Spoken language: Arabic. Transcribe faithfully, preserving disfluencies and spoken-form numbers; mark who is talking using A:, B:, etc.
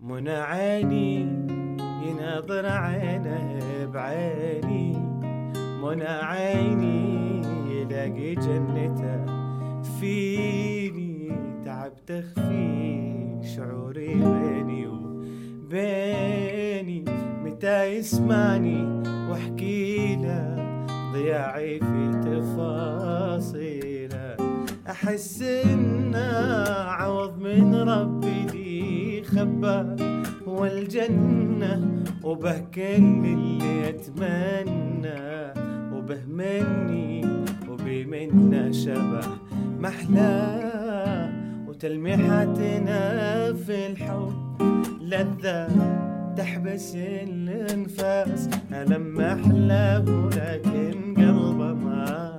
A: منى عيني يناظر عينه بعيني، منى عيني يلاقي جنته فيني، تعب تخفي شعوري بيني وبيني، متى يسمعني واحكي له ضياعي في تفاصيله، احس انه عوض من ربي لي خبى هو الجنة، وبه كل اللي اتمنى، وبه مني وبمنه شبه محلاه، وتلميحاتنا في الحب لذة تحبس الانفاس، ألم احلاه لكن قلبه ما